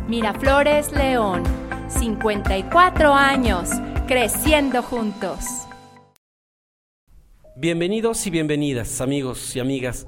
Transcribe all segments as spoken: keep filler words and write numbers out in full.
Miraflores León, cincuenta y cuatro años, creciendo juntos. Bienvenidos y bienvenidas, amigos y amigas,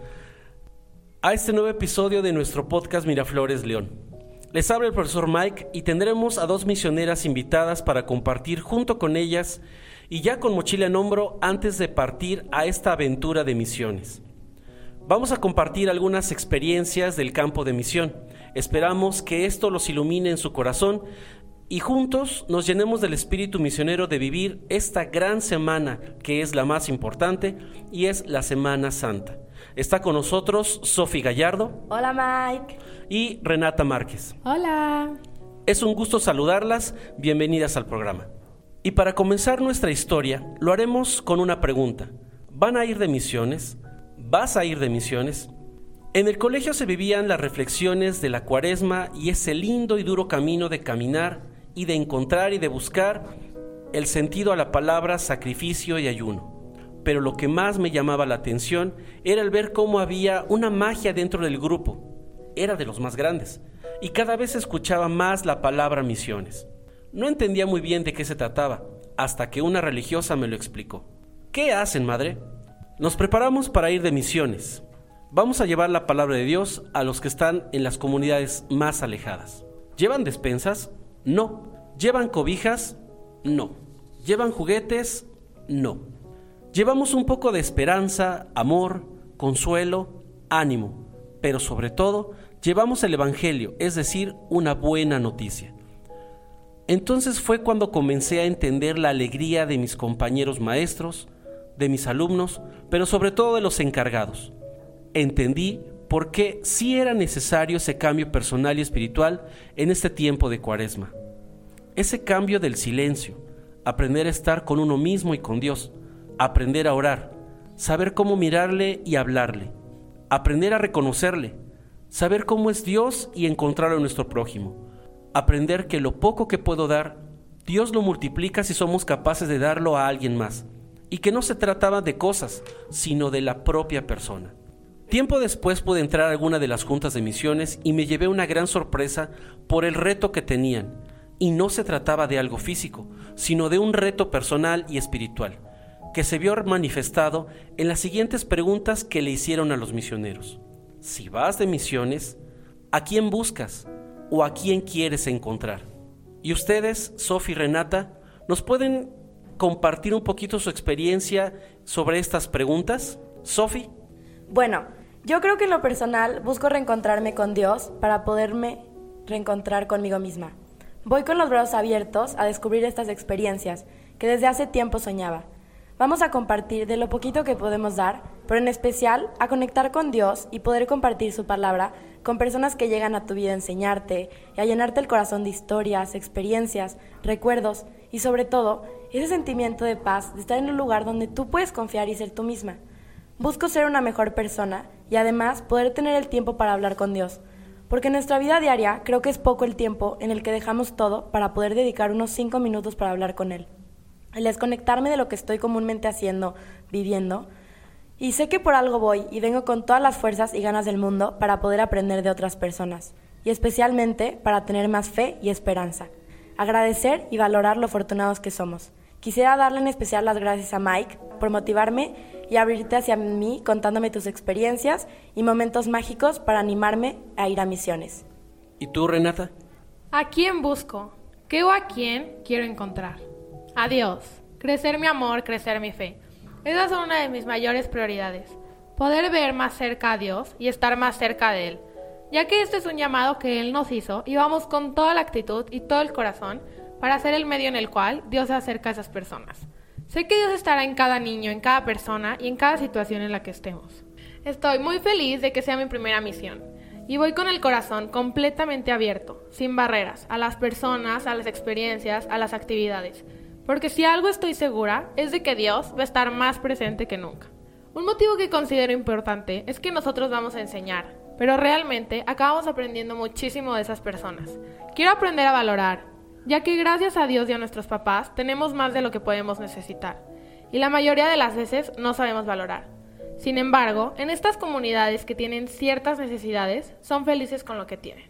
a este nuevo episodio de nuestro podcast Miraflores León. Les habla el profesor Mike y tendremos a dos misioneras invitadas para compartir junto con ellas y ya con mochila en hombro antes de partir a esta aventura de misiones. Vamos a compartir algunas experiencias del campo de misión. Esperamos que esto los ilumine en su corazón y juntos nos llenemos del espíritu misionero de vivir esta gran semana que es la más importante y es la Semana Santa. Está con nosotros Sofi Gallardo. Hola Mike. Y Renata Márquez. Hola. Es un gusto saludarlas, bienvenidas al programa. Y para comenzar nuestra historia, lo haremos con una pregunta. ¿Van a ir de misiones? ¿Vas a ir de misiones? En el colegio se vivían las reflexiones de la Cuaresma y ese lindo y duro camino de caminar y de encontrar y de buscar el sentido a la palabra sacrificio y ayuno. Pero lo que más me llamaba la atención era el ver cómo había una magia dentro del grupo. Era de los más grandes y cada vez escuchaba más la palabra misiones. No entendía muy bien de qué se trataba hasta que una religiosa me lo explicó. ¿Qué hacen, madre? Nos preparamos para ir de misiones. Vamos a llevar la palabra de Dios a los que están en las comunidades más alejadas. ¿Llevan despensas? No. ¿Llevan cobijas? No. ¿Llevan juguetes? No. Llevamos un poco de esperanza, amor, consuelo, ánimo, pero sobre todo llevamos el Evangelio, es decir, una buena noticia. Entonces fue cuando comencé a entender la alegría de mis compañeros maestros, de mis alumnos, pero sobre todo de los encargados. Entendí por qué sí era necesario ese cambio personal y espiritual en este tiempo de Cuaresma. Ese cambio del silencio, aprender a estar con uno mismo y con Dios, aprender a orar, saber cómo mirarle y hablarle, aprender a reconocerle, saber cómo es Dios y encontrarlo en nuestro prójimo, aprender que lo poco que puedo dar, Dios lo multiplica si somos capaces de darlo a alguien más, y que no se trataba de cosas, sino de la propia persona. Tiempo después pude entrar a alguna de las juntas de misiones y me llevé una gran sorpresa por el reto que tenían, y no se trataba de algo físico, sino de un reto personal y espiritual, que se vio manifestado en las siguientes preguntas que le hicieron a los misioneros. Si vas de misiones, ¿a quién buscas o a quién quieres encontrar? Y ustedes, Sofi y Renata, ¿nos pueden compartir un poquito su experiencia sobre estas preguntas? Sofi. Bueno, yo creo que en lo personal busco reencontrarme con Dios para poderme reencontrar conmigo misma. Voy con los brazos abiertos a descubrir estas experiencias que desde hace tiempo soñaba. Vamos a compartir de lo poquito que podemos dar, pero en especial a conectar con Dios y poder compartir su palabra con personas que llegan a tu vida a enseñarte y a llenarte el corazón de historias, experiencias, recuerdos y sobre todo ese sentimiento de paz de estar en un lugar donde tú puedes confiar y ser tú misma. Busco ser una mejor persona y además poder tener el tiempo para hablar con Dios, porque en nuestra vida diaria creo que es poco el tiempo en el que dejamos todo para poder dedicar unos cinco minutos para hablar con Él. El desconectarme de lo que estoy comúnmente haciendo, viviendo, y sé que por algo voy y vengo con todas las fuerzas y ganas del mundo para poder aprender de otras personas, y especialmente para tener más fe y esperanza, agradecer y valorar lo afortunados que somos. Quisiera darle en especial las gracias a Mike por motivarme y abrirte hacia mí contándome tus experiencias y momentos mágicos para animarme a ir a misiones. ¿Y tú, Renata? ¿A quién busco? ¿Qué o a quién quiero encontrar? A Dios. Crecer mi amor, crecer mi fe. Esas son una de mis mayores prioridades. Poder ver más cerca a Dios y estar más cerca de Él, ya que este es un llamado que Él nos hizo y vamos con toda la actitud y todo el corazón para ser el medio en el cual Dios se acerca a esas personas. Sé que Dios estará en cada niño, en cada persona y en cada situación en la que estemos. Estoy muy feliz de que sea mi primera misión y voy con el corazón completamente abierto, sin barreras, a las personas, a las experiencias, a las actividades. Porque si algo estoy segura es de que Dios va a estar más presente que nunca. Un motivo que considero importante es que nosotros vamos a enseñar, pero realmente acabamos aprendiendo muchísimo de esas personas. Quiero aprender a valorar, ya que gracias a Dios y a nuestros papás tenemos más de lo que podemos necesitar, y la mayoría de las veces no sabemos valorar. Sin embargo, en estas comunidades que tienen ciertas necesidades, son felices con lo que tienen.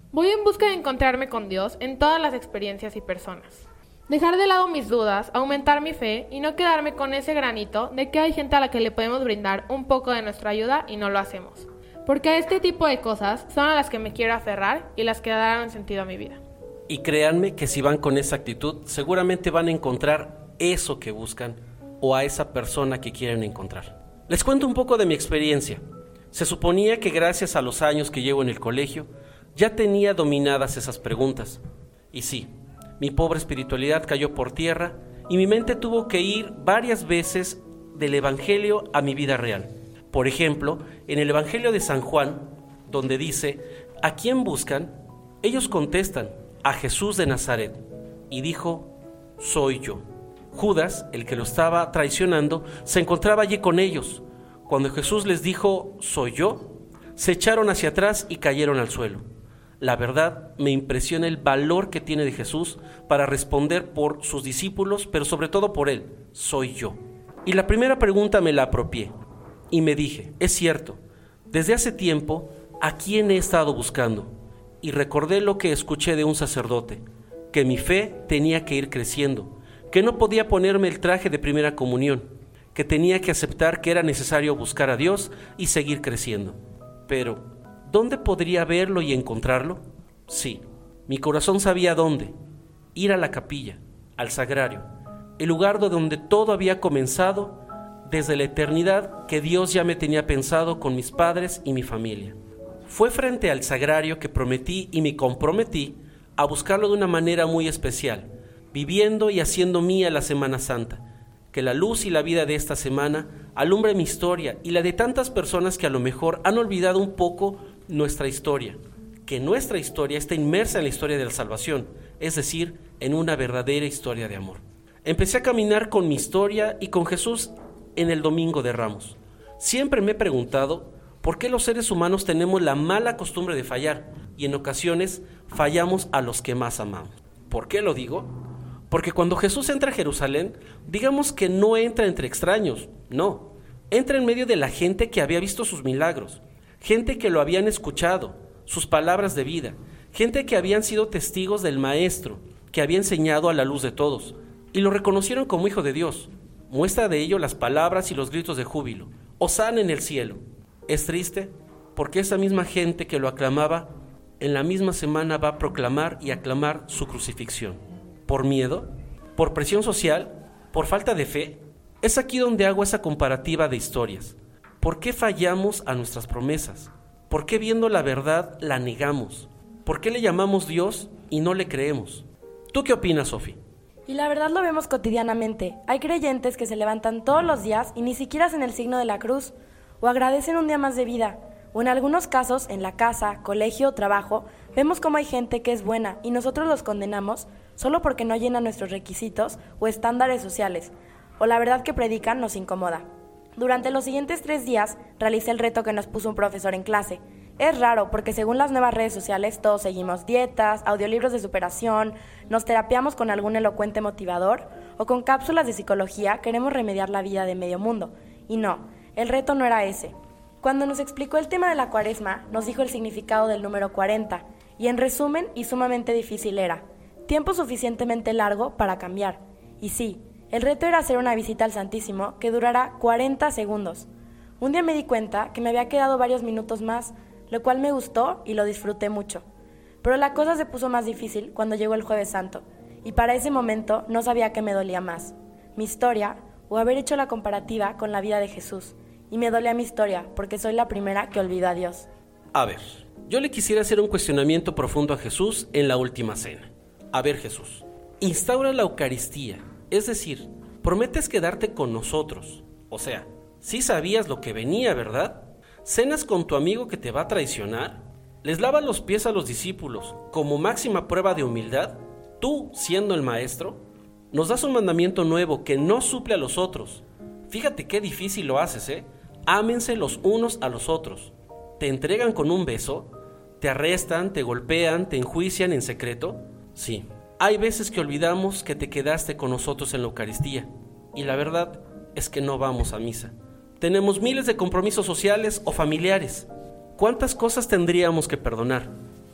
Voy en busca de encontrarme con Dios en todas las experiencias y personas. Dejar de lado mis dudas, aumentar mi fe y no quedarme con ese granito de que hay gente a la que le podemos brindar un poco de nuestra ayuda y no lo hacemos. Porque a este tipo de cosas son a las que me quiero aferrar y las que darán sentido a mi vida. Y créanme que si van con esa actitud, seguramente van a encontrar eso que buscan o a esa persona que quieren encontrar. Les cuento un poco de mi experiencia. Se suponía que gracias a los años que llevo en el colegio, ya tenía dominadas esas preguntas. Y sí, mi pobre espiritualidad cayó por tierra y mi mente tuvo que ir varias veces del Evangelio a mi vida real. Por ejemplo, en el Evangelio de San Juan, donde dice, ¿a quién buscan? Ellos contestan, a Jesús de Nazaret. Y dijo, soy yo. Judas, el que lo estaba traicionando, se encontraba allí con ellos. Cuando Jesús les dijo, soy yo, se echaron hacia atrás y cayeron al suelo. La verdad, me impresiona el valor que tiene de Jesús para responder por sus discípulos, pero sobre todo por él, soy yo. Y la primera pregunta me la apropié y me dije, es cierto, desde hace tiempo, ¿a quién he estado buscando? Y recordé lo que escuché de un sacerdote, que mi fe tenía que ir creciendo, que no podía ponerme el traje de primera comunión, que tenía que aceptar que era necesario buscar a Dios y seguir creciendo. Pero, ¿dónde podría verlo y encontrarlo? Sí, mi corazón sabía dónde, ir a la capilla, al sagrario, el lugar donde todo había comenzado desde la eternidad que Dios ya me tenía pensado con mis padres y mi familia. Fue frente al sagrario que prometí y me comprometí a buscarlo de una manera muy especial, viviendo y haciendo mía la Semana Santa. Que la luz y la vida de esta semana alumbre mi historia y la de tantas personas que a lo mejor han olvidado un poco nuestra historia. Que nuestra historia está inmersa en la historia de la salvación, es decir, en una verdadera historia de amor. Empecé a caminar con mi historia y con Jesús en el Domingo de Ramos. Siempre me he preguntado por qué los seres humanos tenemos la mala costumbre de fallar y en ocasiones fallamos a los que más amamos. ¿Por qué lo digo? Porque cuando Jesús entra a Jerusalén, digamos que no entra entre extraños, no. Entra en medio de la gente que había visto sus milagros, gente que lo habían escuchado, sus palabras de vida, gente que habían sido testigos del Maestro, que había enseñado a la luz de todos, y lo reconocieron como Hijo de Dios. Muestra de ello las palabras y los gritos de júbilo. Hosana en el cielo. Es triste porque esa misma gente que lo aclamaba, en la misma semana va a proclamar y aclamar su crucifixión. ¿Por miedo? ¿Por presión social? ¿Por falta de fe? Es aquí donde hago esa comparativa de historias. ¿Por qué fallamos a nuestras promesas? ¿Por qué viendo la verdad la negamos? ¿Por qué le llamamos Dios y no le creemos? ¿Tú qué opinas, Sofi? Y la verdad lo vemos cotidianamente. Hay creyentes que se levantan todos los días y ni siquiera hacen el signo de la cruz, o agradecen un día más de vida, o en algunos casos, en la casa, colegio o trabajo, vemos cómo hay gente que es buena y nosotros los condenamos solo porque no llenan nuestros requisitos o estándares sociales, o la verdad que predican nos incomoda. Durante los siguientes tres días realicé el reto que nos puso un profesor en clase. Es raro porque según las nuevas redes sociales todos seguimos dietas, audiolibros de superación, nos terapiamos con algún elocuente motivador o con cápsulas de psicología queremos remediar la vida de medio mundo. Y no, el reto no era ese. Cuando nos explicó el tema de la cuaresma, nos dijo el significado del número cuarenta y en resumen y sumamente difícil era tiempo suficientemente largo para cambiar. Y sí, el reto era hacer una visita al Santísimo que durara cuarenta segundos. Un día me di cuenta que me había quedado varios minutos más, lo cual me gustó y lo disfruté mucho. Pero la cosa se puso más difícil cuando llegó el Jueves Santo, y para ese momento no sabía qué me dolía más, mi historia o haber hecho la comparativa con la vida de Jesús. Y me dolía mi historia, porque soy la primera que olvidó a Dios. A ver, yo le quisiera hacer un cuestionamiento profundo a Jesús en la última cena. A ver, Jesús, instaura la Eucaristía, es decir, prometes quedarte con nosotros. O sea, sí sabías lo que venía, ¿verdad? ¿Cenas con tu amigo que te va a traicionar? ¿Les lavas los pies a los discípulos como máxima prueba de humildad? Tú, siendo el maestro, nos das un mandamiento nuevo que no suple a los otros. Fíjate qué difícil lo haces, ¿eh? Ámense los unos a los otros. ¿Te entregan con un beso? ¿Te arrestan, te golpean, te enjuician en secreto? Sí, hay veces que olvidamos que te quedaste con nosotros en la Eucaristía. Y la verdad es que no vamos a misa. Tenemos miles de compromisos sociales o familiares. ¿Cuántas cosas tendríamos que perdonar?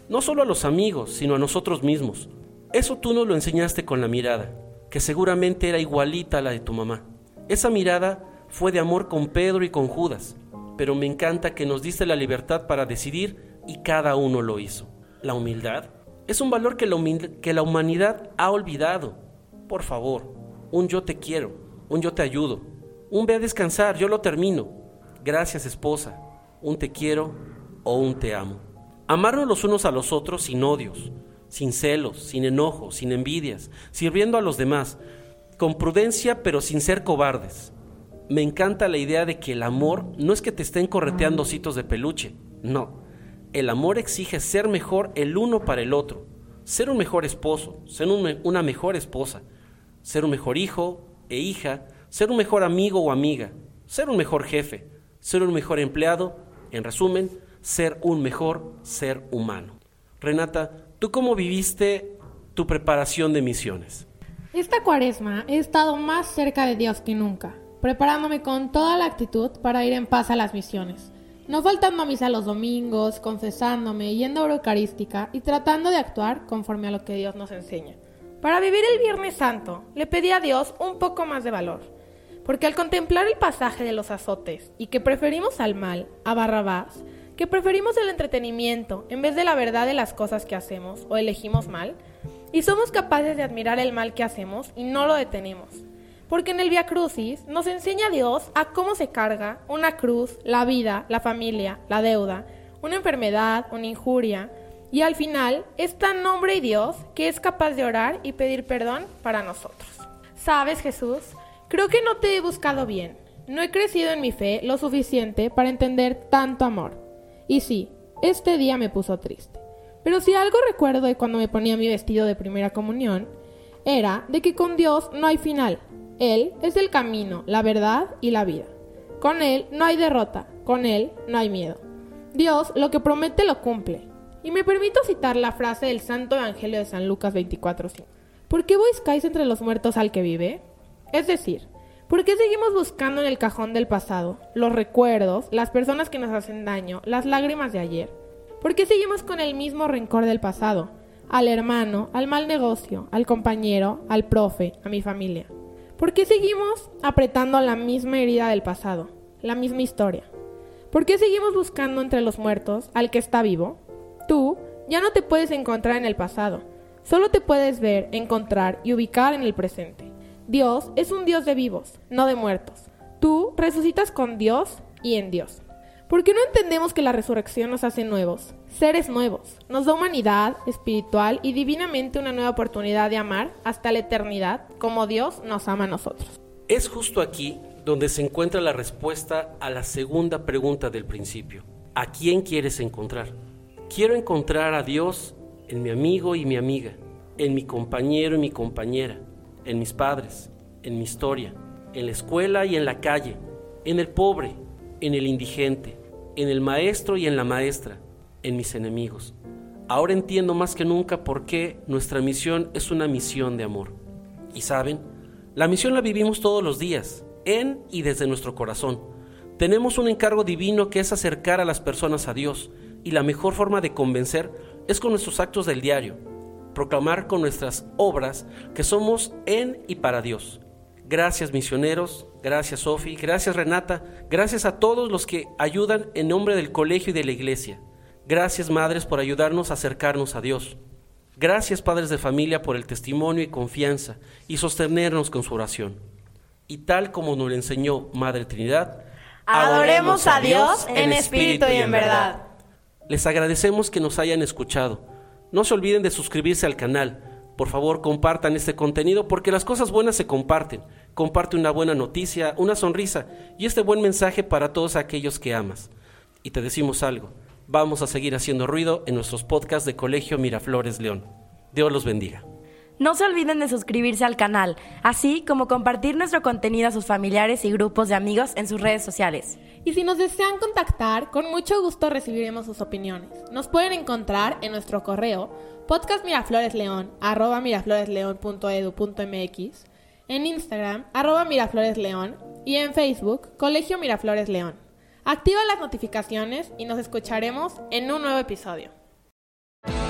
no solo a los amigos, sino a nosotros mismos. Eso tú nos lo enseñaste con la mirada, que seguramente era igualita a la de tu mamá. Esa mirada fue de amor con Pedro y con Judas, pero me encanta que nos diste la libertad para decidir y cada uno lo hizo. La humildad es un valor que la, humil- que la humanidad ha olvidado. Por favor, un yo te quiero, un yo te ayudo, un ve a descansar, yo lo termino. Gracias, esposa, un te quiero o un te amo. Amarnos los unos a los otros sin odios, sin celos, sin enojos, sin envidias, sirviendo a los demás, con prudencia pero sin ser cobardes. Me encanta la idea de que el amor no es que te estén correteando ositos de peluche, no. El amor exige ser mejor el uno para el otro, ser un mejor esposo, ser un me- una mejor esposa, ser un mejor hijo e hija, ser un mejor amigo o amiga, ser un mejor jefe, ser un mejor empleado, en resumen, ser un mejor ser humano. Renata, ¿tú cómo viviste tu preparación de misiones? Esta cuaresma he estado más cerca de Dios que nunca, preparándome con toda la actitud para ir en paz a las misiones. No faltando a misa los domingos, confesándome, yendo a hora eucarística y tratando de actuar conforme a lo que Dios nos enseña. Para vivir el Viernes Santo, le pedí a Dios un poco más de valor, porque al contemplar el pasaje de los azotes y que preferimos al mal, a Barrabás, que preferimos el entretenimiento en vez de la verdad de las cosas que hacemos o elegimos mal, y somos capaces de admirar el mal que hacemos y no lo detenemos. Porque en el Vía Crucis nos enseña Dios a cómo se carga una cruz, la vida, la familia, la deuda, una enfermedad, una injuria, y al final es tan hombre y Dios que es capaz de orar y pedir perdón para nosotros. ¿Sabes, Jesús? Creo que no te he buscado bien. No he crecido en mi fe lo suficiente para entender tanto amor. Y sí, este día me puso triste. Pero si algo recuerdo de cuando me ponía mi vestido de primera comunión, era de que con Dios no hay final. Él es el camino, la verdad y la vida. Con Él no hay derrota, con Él no hay miedo. Dios lo que promete lo cumple. Y me permito citar la frase del Santo Evangelio de San Lucas veinticuatro cinco. ¿Por qué buscáis entre los muertos al que vive? Es decir, ¿por qué seguimos buscando en el cajón del pasado los recuerdos, las personas que nos hacen daño, las lágrimas de ayer? ¿Por qué seguimos con el mismo rencor del pasado? Al hermano, al mal negocio, al compañero, al profe, a mi familia. ¿Por qué seguimos apretando la misma herida del pasado, la misma historia? ¿Por qué seguimos buscando entre los muertos al que está vivo? Tú ya no te puedes encontrar en el pasado, solo te puedes ver, encontrar y ubicar en el presente. Dios es un Dios de vivos, no de muertos. Tú resucitas con Dios y en Dios. ¿Por qué no entendemos que la resurrección nos hace nuevos, seres nuevos? Nos da humanidad, espiritual y divinamente una nueva oportunidad de amar hasta la eternidad como Dios nos ama a nosotros. Es justo aquí donde se encuentra la respuesta a la segunda pregunta del principio. ¿A quién quieres encontrar? Quiero encontrar a Dios en mi amigo y mi amiga, en mi compañero y mi compañera, en mis padres, en mi historia, en la escuela y en la calle, en el pobre, en el indigente, en el maestro y en la maestra, en mis enemigos. Ahora entiendo más que nunca por qué nuestra misión es una misión de amor. Y saben, la misión la vivimos todos los días, en y desde nuestro corazón. Tenemos un encargo divino que es acercar a las personas a Dios, y la mejor forma de convencer es con nuestros actos del diario, proclamar con nuestras obras que somos en y para Dios. Gracias, misioneros, gracias, Sofi, gracias, Renata, gracias a todos los que ayudan en nombre del colegio y de la iglesia. Gracias, madres, por ayudarnos a acercarnos a Dios. Gracias, padres de familia, por el testimonio y confianza y sostenernos con su oración. Y tal como nos lo enseñó Madre Trinidad, adoremos a Dios en espíritu y en verdad. Les agradecemos que nos hayan escuchado. No se olviden de suscribirse al canal. Por favor, compartan este contenido porque las cosas buenas se comparten. Comparte una buena noticia, una sonrisa y este buen mensaje para todos aquellos que amas. Y te decimos algo, vamos a seguir haciendo ruido en nuestros podcasts de Colegio Miraflores León. Dios los bendiga. No se olviden de suscribirse al canal, así como compartir nuestro contenido a sus familiares y grupos de amigos en sus redes sociales. Y si nos desean contactar, con mucho gusto recibiremos sus opiniones. Nos pueden encontrar en nuestro correo podcastmirafloresleon arroba mirafloresleon punto edu punto mx, en Instagram arroba mirafloresleon y en Facebook Colegio Miraflores León. Activa las notificaciones y nos escucharemos en un nuevo episodio.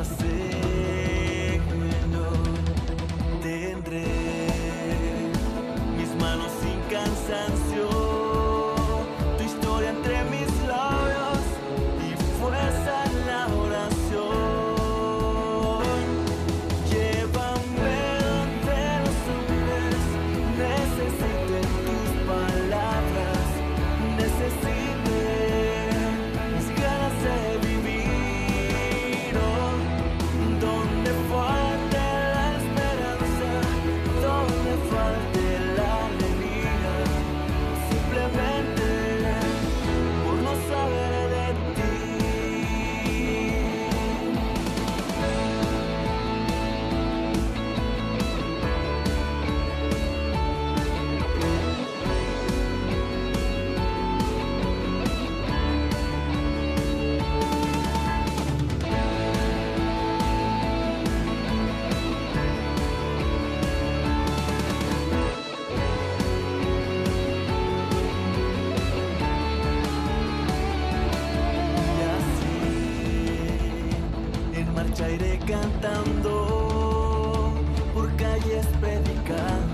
acero, tendré mis manos sin cansancio, tu historia entre mis labios y fuerza en la oración. Llévame donde los hombres necesiten tus palabras, necesiten mis ganas de vivir. Oh, donde falte la esperanza, donde falte la alegría, simplemente por no saber de ti. Y así en marcha iré cantando, por calles predicando.